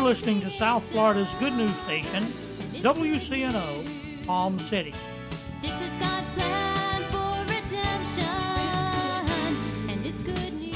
You're listening to South Florida's good news station, WCNO, Palm City. This is God's plan for redemption, and it's good news.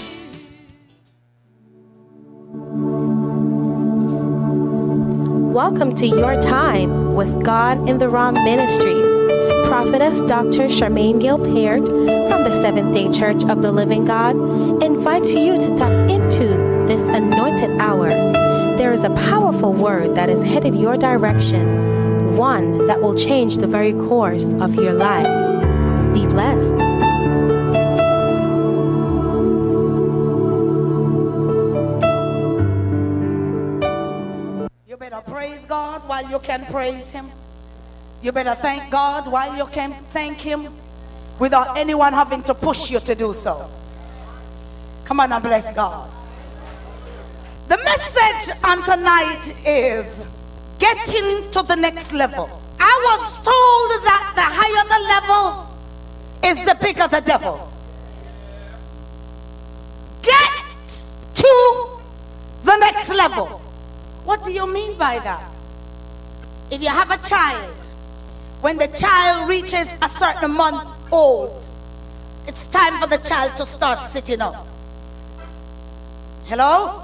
Welcome to Your Time with God in the Raw Ministries. Prophetess Dr. Charmaine Gilpert from the Seventh-day Church of the Living God invites you to tap into this anointed hour. There is a powerful word that is headed your direction, one that will change the very course of your life. Be blessed. You better praise God while you can praise Him. You better thank God while you can thank Him without anyone having to push you to do so. Come on and bless God. The message on tonight is getting to the next level. I was told that the higher the level is the bigger the devil. Get to the next level. What do you mean by that? If you have a child, when the child reaches a certain month old, it's time for the child to start sitting up. Hello?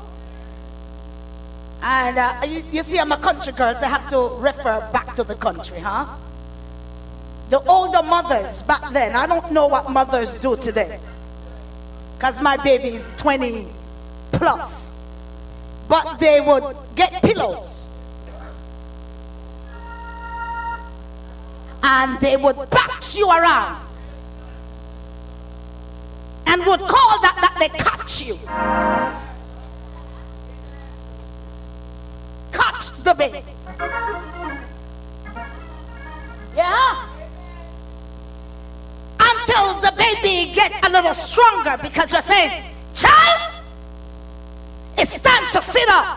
And you see, I'm a country girl, so I have to refer back to the country, huh? The older mothers back then, I don't know what mothers do today, because my baby is 20 plus. But they would get pillows and they would box you around and would call that they catch you. Catch the baby. Yeah? Until the baby get a little stronger, because you're saying, child, it's time to sit up.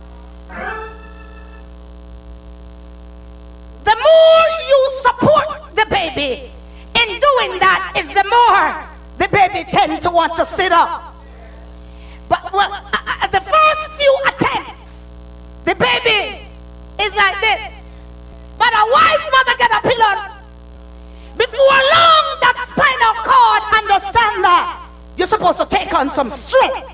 The more you support the baby in doing that, is the more the baby tends to want to sit up. But at the first few attempts, the baby is like this. But a wise mother get a pillow. Before long, that spinal cord understand that you're supposed to take on some strength.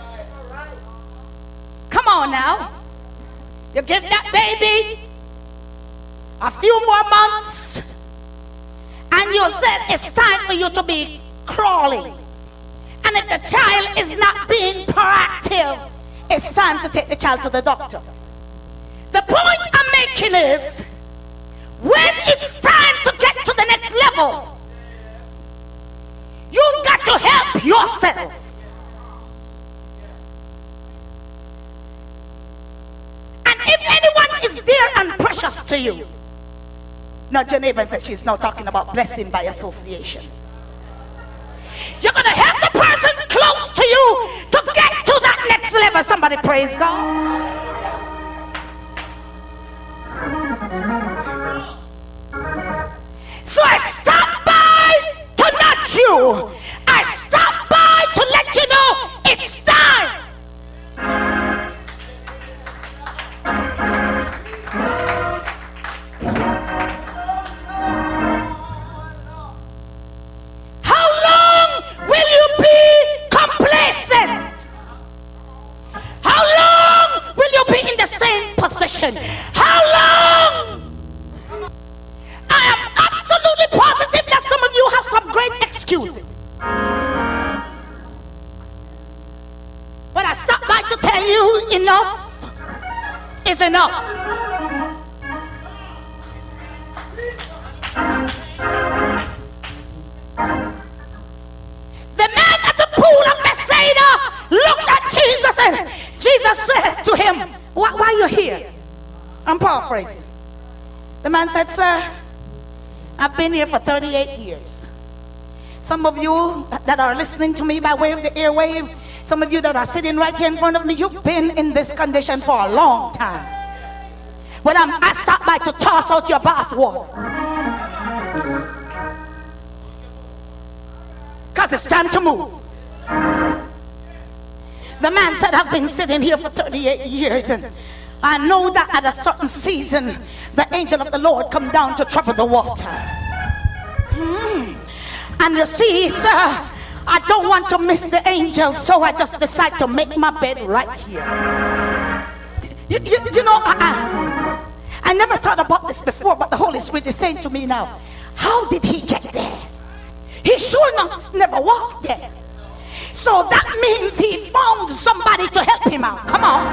Come on now. You give that baby a few more months and you said it's time for you to be crawling. And if the child is not being proactive, it's time to take the child to the doctor. The point I'm making is, when it's time to get to the next level, you've got to help yourself. And if anyone is dear and precious to you, now your neighbor said she's now talking about blessing by association. You're going to help the person close to you to get to that next level. Somebody praise God. So I stopped by to nudge you. I stopped by to let you know it's time. How long will you be complacent? How long will you be in the same position? How long? I am absolutely positive that some of you have some great excuses. But I stopped by to tell you, enough is enough. The man at the pool of Bethsaida looked at Jesus and Jesus said to him, why are you here? I'm paraphrasing. The man said, sir, I've been here for 38 years. Some of you that are listening to me by way of the airwave, some of you that are sitting right here in front of me, you've been in this condition for a long time. When I stopped by to toss out your bathwater, because it's time to move. The man said, I've been sitting here for 38 years and I know that at a certain season, the angel of the Lord come down to trouble the water. And you see, sir, I don't want to miss the angel, so I just decide to make my bed right here. You know, I never thought about this before, but the Holy Spirit is saying to me now, how did he get there? He sure enough never walked there. So that means he found somebody to help him out. Come on.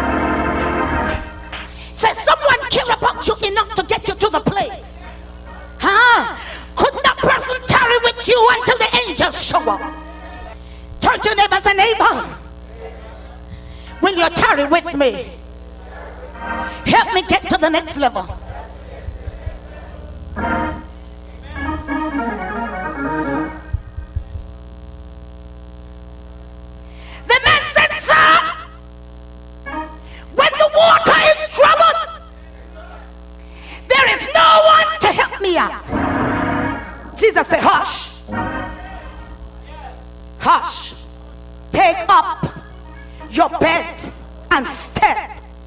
Say, someone care about you enough to get you to the place. Huh? Could that person tarry with you until the angels show up? Turn to your neighbor and say, neighbor, will you tarry with me? Help me get to the next level. The man said, sir, when the water is troubled, there is no one to help me out. Jesus said, hush. Hush. Take up your bed and step.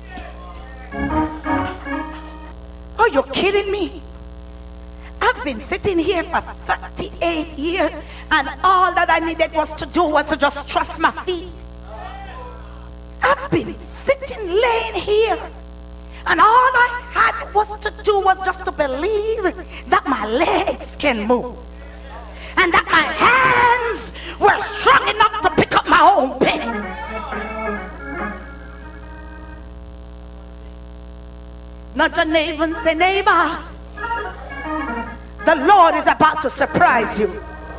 Are you kidding me? I've been sitting here for 38 years and all that I needed was to do was to just trust my feet. I've been sitting, laying here, and all I had was to do was just to believe that my legs can move and that my hands were strong enough to pick up my own bed. Not your neighbor and say, neighbor, the Lord is about to surprise you.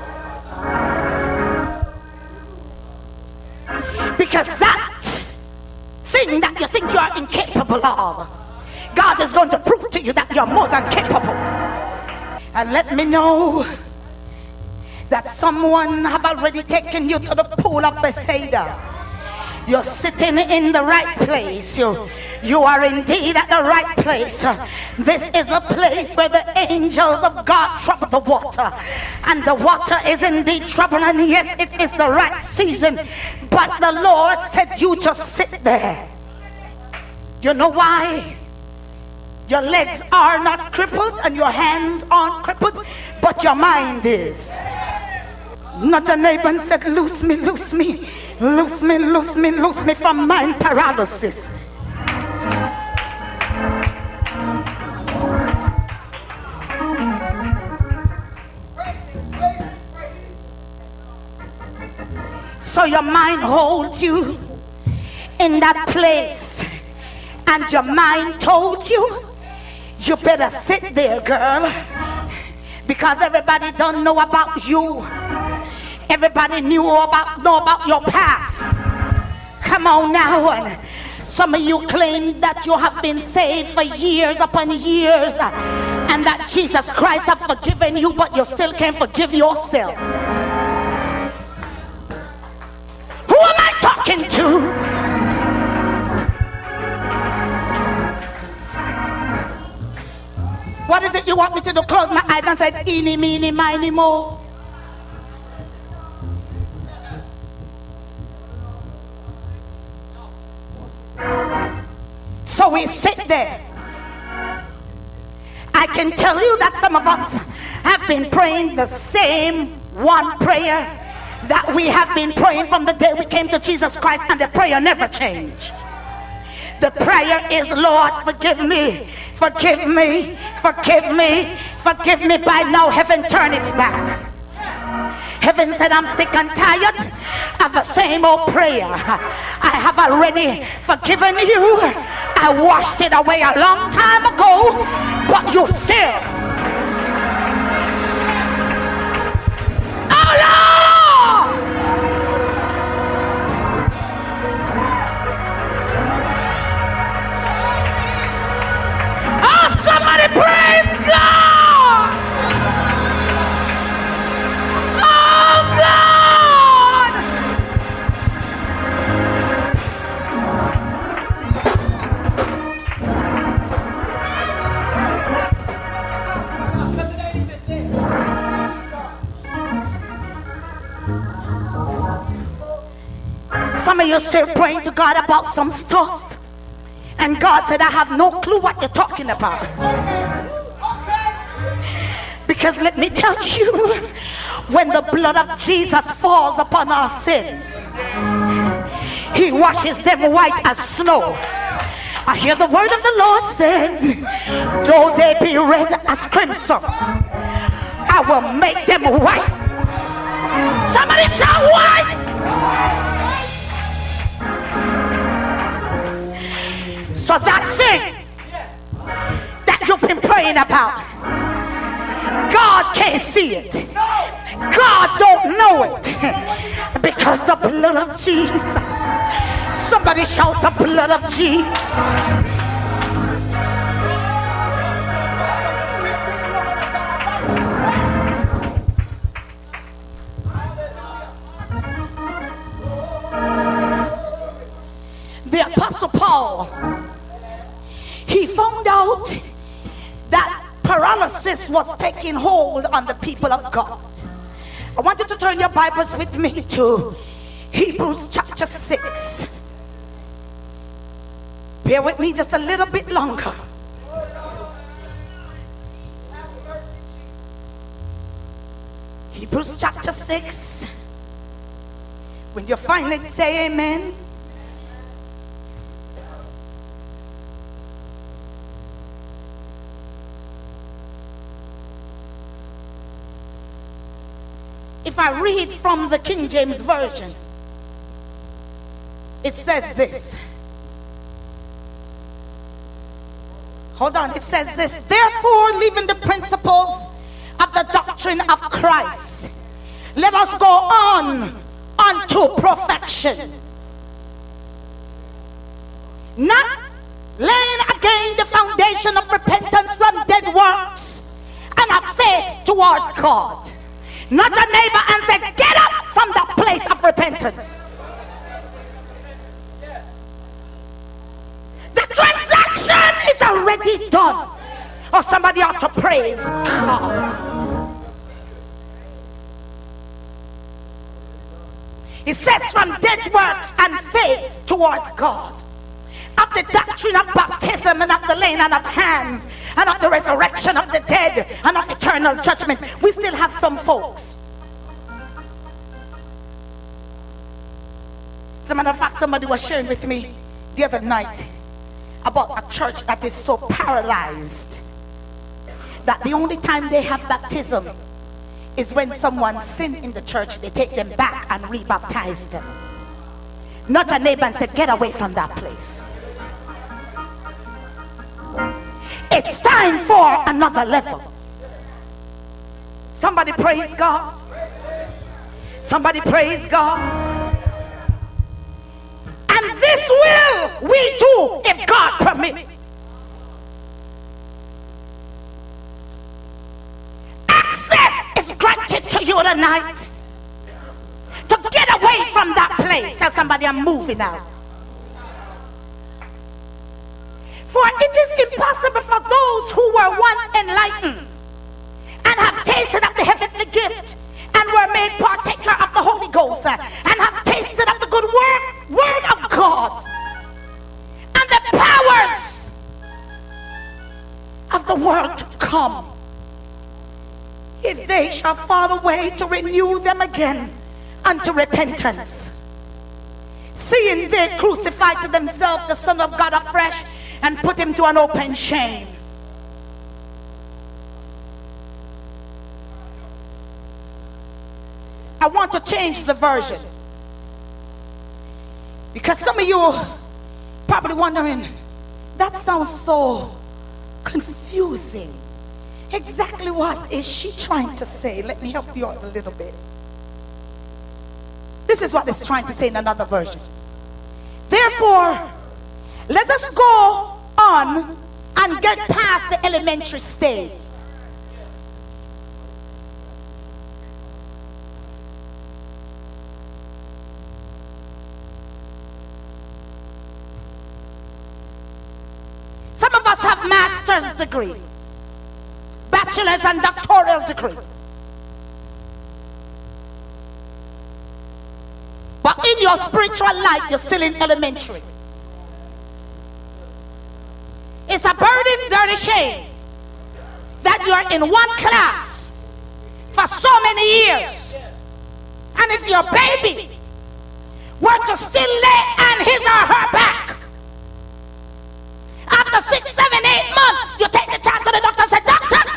Because that thing that you think you are incapable of, God is going to prove to you that you're more than capable. And let me know that someone have already taken you to the pool of Bethesda. You're sitting in the right place. You are indeed at the right place. This is a place where the angels of God trouble the water. And the water is indeed troubled. And yes, it is the right season. But the Lord said you just sit there. You know why? Your legs are not crippled and your hands aren't crippled, but your mind is. Not your neighbor and said, loose me, loose me. Loose me, loose me, loose me from mind paralysis. So your mind holds you in that place, and your mind told you, you better sit there, girl, because everybody don't know about you. Everybody know about your past. Come on now. And some of you claim that you have been saved for years upon years, and that Jesus Christ has forgiven you, but you still can't forgive yourself. Who am I talking to? What is it you want me to do? Close my eyes and say, eeny, meeny, miny, mo. So we sit there. I can tell you that some of us have been praying the same one prayer that we have been praying from the day we came to Jesus Christ, and the prayer never changed. The prayer is, Lord, forgive me, forgive me, forgive me, forgive me. By now heaven turned its back. Heaven said, I'm sick and tired of the same old prayer. I have already forgiven you. I washed it away a long time ago, but you still. Oh Lord! Oh, somebody praise God! Oh God! Some of you still praying to God about some stuff, And God said, I have no clue what you're talking about. Because let me tell you, when the blood of Jesus falls upon our sins, he washes them white as snow. I hear the word of the Lord said, though they be red as crimson, I will make them white. Somebody shout white. So that thing that you've been praying about, God can't see it. God don't know it. Because the blood of Jesus. Somebody shout the blood of Jesus. The Apostle Paul, he found out that paralysis was taking hold on the people of God. I want you to turn your Bibles with me to Hebrews chapter 6. Bear with me just a little bit longer. Hebrews chapter 6. When you find it, say amen. If I read from the King James Version, it says this. Hold on, it says this. Therefore, leaving the principles of the doctrine of Christ, let us go on unto perfection, not laying again the foundation of repentance from dead works and of faith towards God. Not a neighbor and say, get up from that place of repentance. The transaction is already done. Or somebody ought to praise God. It says from dead works and faith towards God. Of the doctrine of baptism and of the laying on of hands and of the resurrection of the dead and of eternal judgment. We still have some folks. As a matter of fact, somebody was sharing with me the other night about a church that is so paralyzed that the only time they have baptism is when someone sinned in the church. They take them back and rebaptize them. Not a neighbor and say, get away from that place. It's time for another level. Somebody praise God. Somebody praise God. And this will we do if God permits. Access is granted to you tonight to get away from that place. Tell somebody, I'm moving out. For it is impossible for those who were once enlightened and have tasted of the heavenly gift and were made partaker of the Holy Ghost and have tasted of the good word of God and the powers of the world to come, if they shall fall away, to renew them again unto repentance, seeing they crucified to themselves the Son of God afresh and put him to an open shame. I want to change the version because some of you probably wondering, that sounds so confusing. Exactly what is she trying to say? Let me help you out a little bit. This is what it's trying to say in another version. Therefore, let us go on and get past the elementary stage. Some of us have master's degree, bachelor's and doctoral degree. But in your spiritual life, you're still in elementary. It's a burden, dirty shame that you're in one class for so many years. And if your baby were to still lay on his or her back, after 6, 7, 8 months, you take the child to the doctor and say, doctor,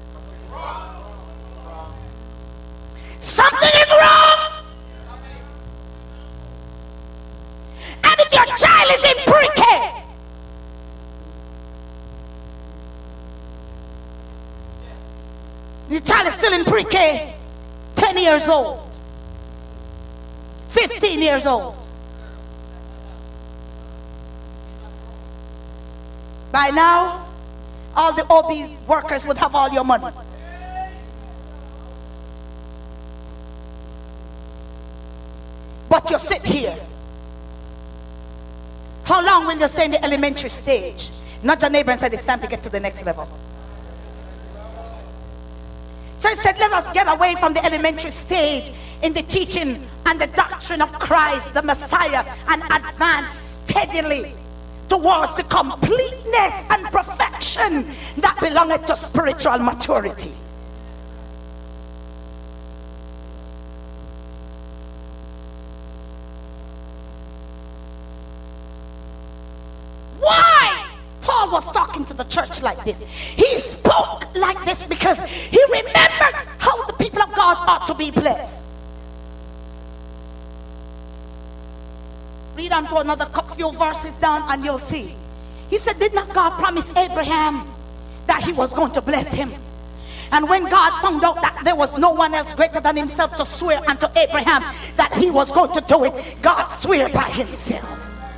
something is wrong. And if your child is in pre-K, the child is still in pre-K, 10 years old, 15 years old. By now, all the OB workers would have all your money. But you sit here. How long will you stay in the elementary stage? Nudge your neighbor and say, it's time to get to the next level. So he said, let us get away from the elementary stage in the teaching and the doctrine of Christ, the Messiah, and advance steadily towards the completeness and perfection that belongeth to spiritual maturity. Why Paul was talking to the church like this? He spoke like this because he remembered how the people of God ought to be blessed. Read on to another few verses down and you'll see. He said, did not God promise Abraham that he was going to bless him? And when God found out that there was no one else greater than himself to swear unto Abraham that he was going to do it, God swore by himself.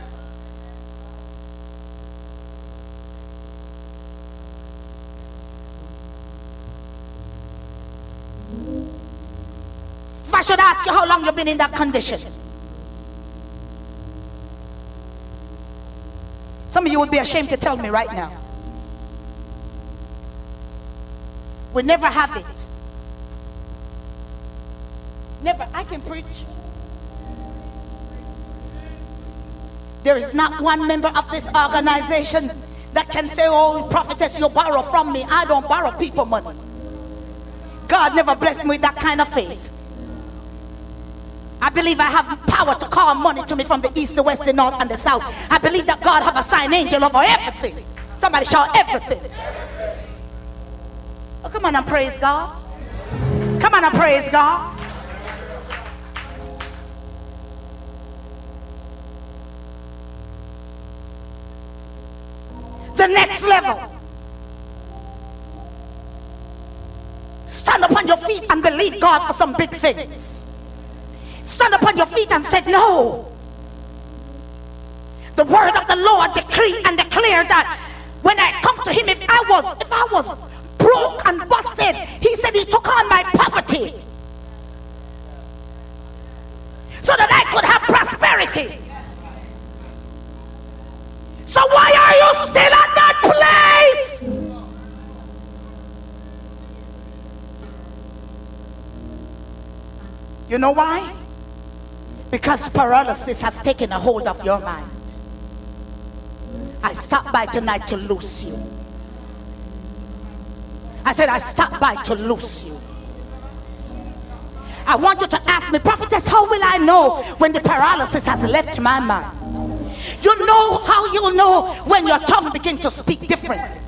If I should ask you how long you've been in that condition, some of you would be ashamed to tell me right now. We never have it. Never. I can preach. There is not one member of this organization that can say, oh, prophetess, you borrow from me. I don't borrow people money. God never blessed me with that kind of faith. I believe I have power to call money to me from the east, the west, the north, and the south. I believe that God have a sign angel over everything. Somebody shout everything. Oh, come on and praise God. Come on and praise God. The next level. Stand upon your feet and believe God for some big things. Stand upon your feet and said, no. The word of the Lord decreed and declared that when I come to him, if I was broke and busted, he said he took on my poverty so that I could have prosperity. So why are you still at that place? You know why? Because paralysis has taken a hold of your mind. I stopped by tonight to loose you. I said I stopped by to loose you. I want you to ask me, prophetess, how will I know when the paralysis has left my mind? You know how you'll know when your tongue begins to speak differently.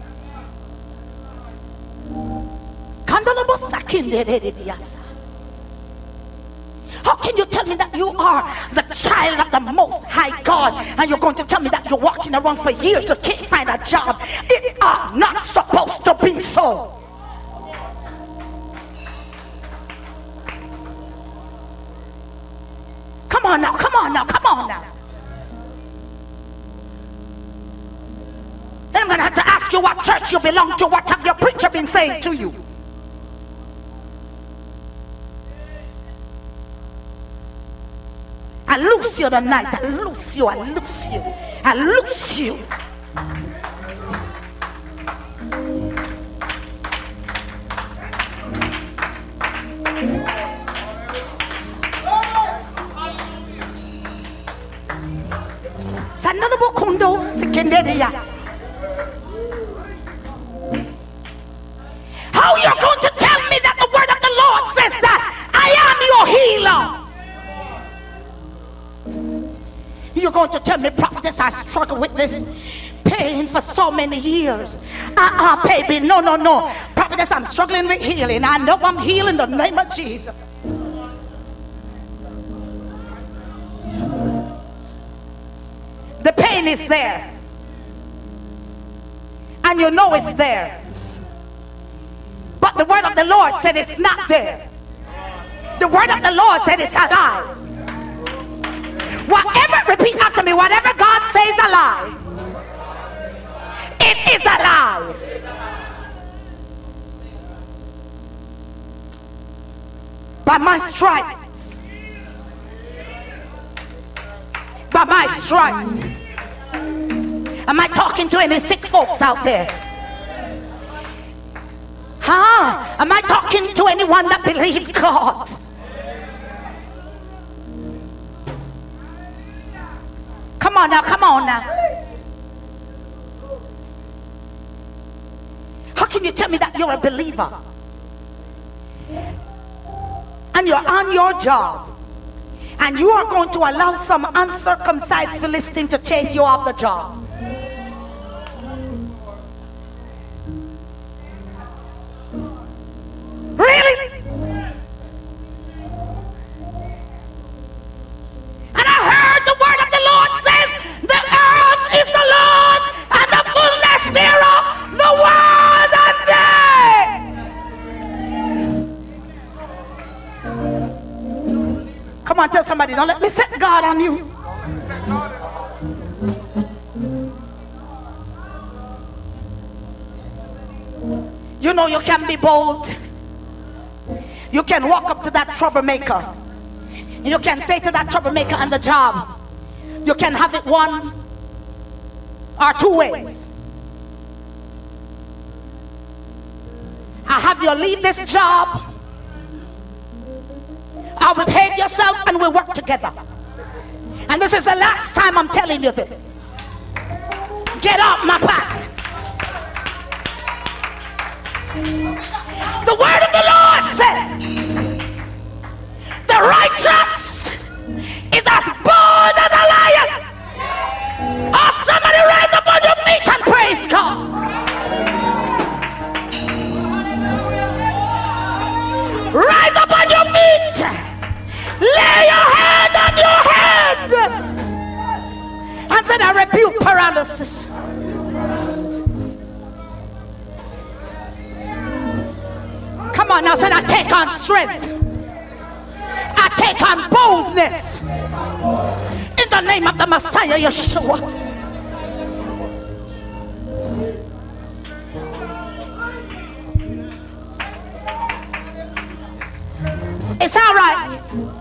How can you tell me that you are the child of the Most High God and you're going to tell me that you're walking around for years, you can't find a job? It are not supposed to be so. Come on now, come on now, come on now. Then I'm going to have to ask you what church you belong to. What have your preacher been saying to you? I loose you tonight. I loose you. I loose you. I loose you. Sananobokundo sekenderias. I struggled with this pain for so many years. Baby, no. Prophetess, I'm struggling with healing. I know I'm healed in the name of Jesus. The pain is there. And you know it's there. But the word of the Lord said it's not there. The word of the Lord said it's alive. Whatever, repeat after me, whatever God says alive, it is alive. By my stripes. By my stripes. Am I talking to any sick folks out there? Am I talking to anyone that believes God? Come on now. How can you tell me that you're a believer and you're on your job and you are going to allow some uncircumcised Philistine to chase you off the job? Really? And I heard the word of the Lord says, the earth is the Lord's and the fullness thereof, the world and they. Come on, tell somebody, don't let me set God on you. You know you can be bold. You can walk up to that troublemaker. You can say to that troublemaker on the job, you can have it one or two ways. I have you leave this job, or behave yourself and we work together. And this is the last time I'm telling you this. Get off my back. The word of the Lord says the righteous is as bold as a lion. Oh, somebody rise up on your feet and praise God. Rise up on your feet. Lay your hand on your head and said, I rebuke paralysis. Come on now, said, I take on strength. I take on boldness. In the name of the Messiah, Yeshua. It's all right.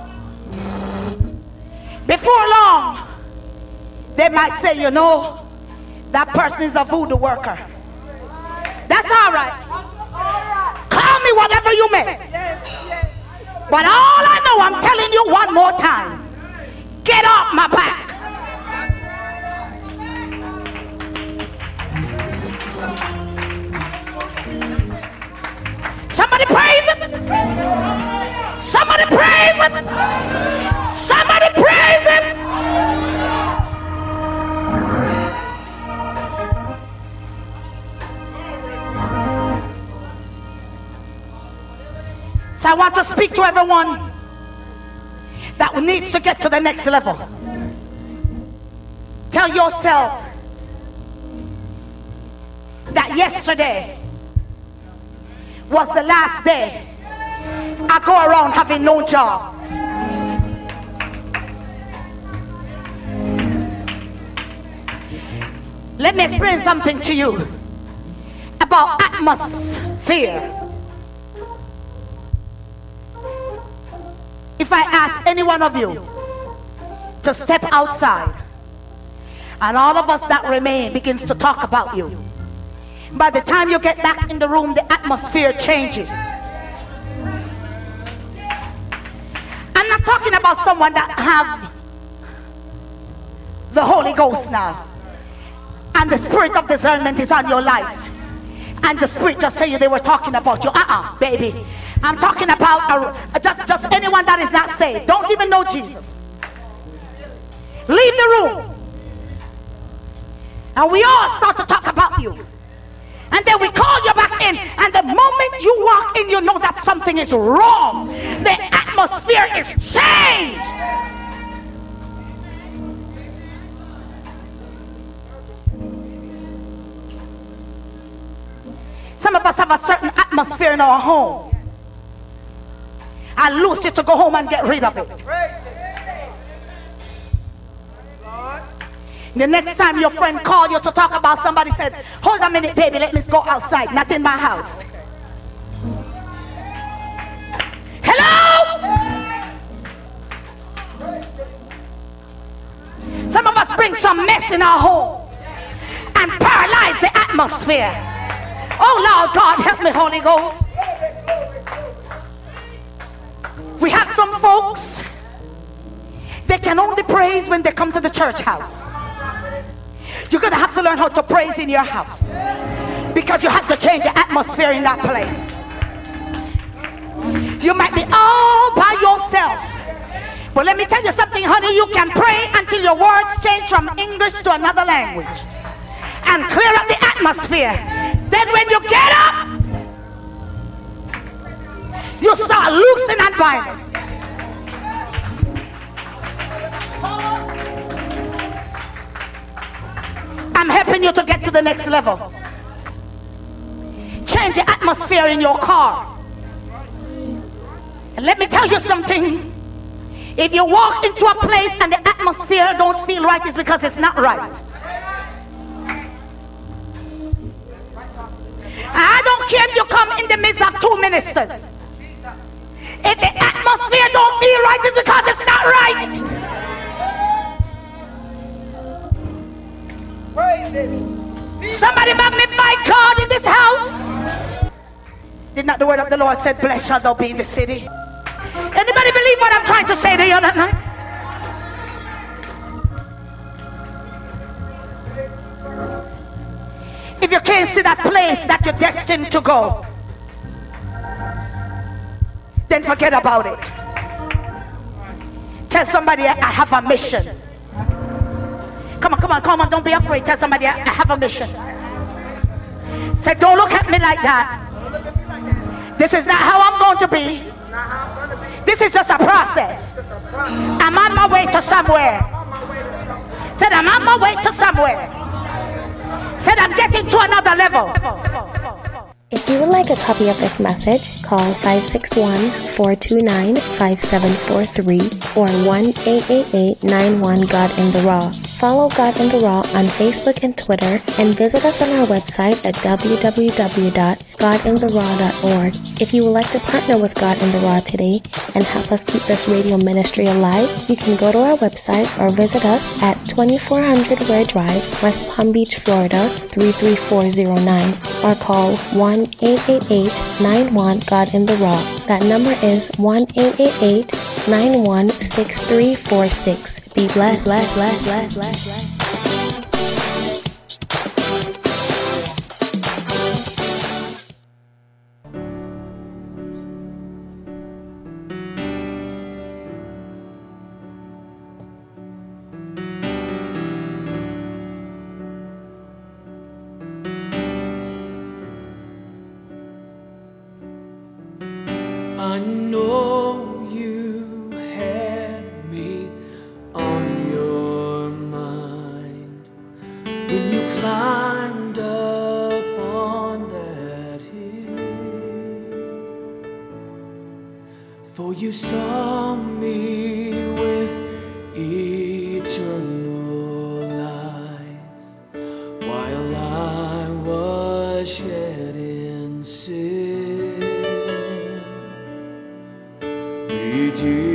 Before long, they might say, you know, that person is a voodoo worker. That's all right. Call me whatever you may. But all I know, I'm telling you one more time. Get off my back. Somebody praise him. Somebody praise him. Somebody praise him. So I want to speak to everyone that needs to get to the next level. Tell yourself that yesterday was the last day I go around having no job. Let me explain something to you about atmosphere. If I ask any one of you to step outside and all of us that remain begins to talk about you, by the time you get back in the room, the atmosphere changes. I'm not talking about someone that have the Holy Ghost now and the spirit of discernment is on your life and the spirit just tell you they were talking about you. Baby, I'm talking about just anyone that is not saved, don't even know Jesus. Leave the room And we all start to talk about you. And then we call you back in. And the moment you walk in, you know that something is wrong. The atmosphere is changed. Some of us have a certain atmosphere in our home. I loose you to go home and get rid of it. The next time your friend called you to talk about somebody, said, hold a minute, baby, let me go outside, not in my house. Hello? Some of us bring some mess in our homes and paralyze the atmosphere. Oh Lord God, help me, Holy Ghost. We have some folks, they can only praise when they come to the church house. You're going to have to learn how to praise in your house, because you have to change the atmosphere in that place. You might be all by yourself, but let me tell you something, honey. You can pray until your words change from English to another language and clear up the atmosphere. Then when you get up, you start loosing and binding. I'm helping you to get to the next level. Change the atmosphere in your car. And let me tell you something. If you walk into a place and the atmosphere don't feel right, it's because it's not right. I don't care if you come in the midst of two ministers. If the atmosphere don't feel right, it's because it's not right. Somebody magnify God in this house. Did not the word of the Lord said, blessed shall thou be in the city? Anybody believe what I'm trying to say to you that night? If you can't see that place that you're destined to go, then forget about it. Tell somebody, I have a mission. Come on, come on, come on, don't be afraid. Tell somebody, I have a mission. Say, don't look at me like that. This is not how I'm going to be. This is just a process. I'm on my way to somewhere. Said, I'm on my way to somewhere. Said, I'm getting to another level. If you would like a copy of this message, call 561-429-5743 or 1-888-91-GOD in the Raw. Follow God in the Raw on Facebook and Twitter, and visit us on our website at www.godintheraw.org. If you would like to partner with God in the Raw today and help us keep this radio ministry alive, you can go to our website or visit us at 2400 Ware Drive, West Palm Beach, Florida 33409, or call 1-888-91-GOD in the Raw. That number is 1-888-91-6346. Be blessed, blessed, blessed, blessed, blessed. I know you had me on your mind when you climbed up on that hill, for you saw me with eternal eyes while I was yet in sin. We did